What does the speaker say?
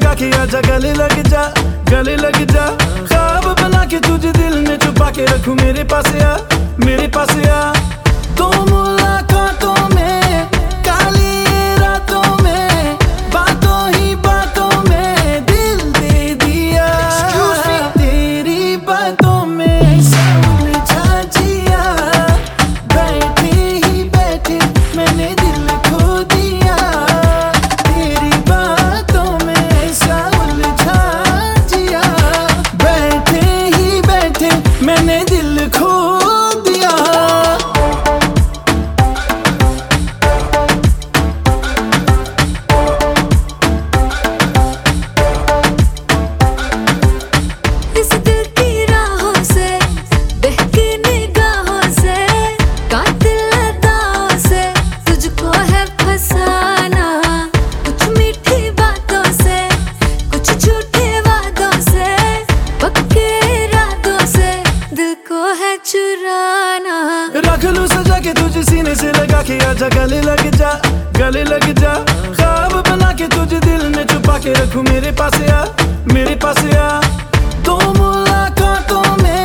लगा के आजा गले लग जा, गले लग जा। ख्वाब बना के तुझे दिल में छुपा के रखूं, मेरे पास आ, मेरे पास आ। तो मुलाकातों में, काली रातों में, बातों ही बातों में दिल दे दिया। तेरी बातों में उलझा जिया, बैठे ही बैठे मैंने दिल खो दिया। तेरी बातों में उलझा जिया, बैठे ही बैठे मैंने दिल खो दिया। इस दिल की राहों से, बहकी निगाहों से, कातिल अदाओं से तुझको है फसाना। कुछ मीठी बातों से, कुछ झूठे वादों से, पक्के इरादों से दिल को है चुराना। रख लूं सजा के तुझे सीने से लगा के आजा गले लग जा, गले लग जा। ख्वाब बना के तुझे दिल में छुपा के रखूं, मेरे पास आ, मेरे पास आ। तो मुलाकातों में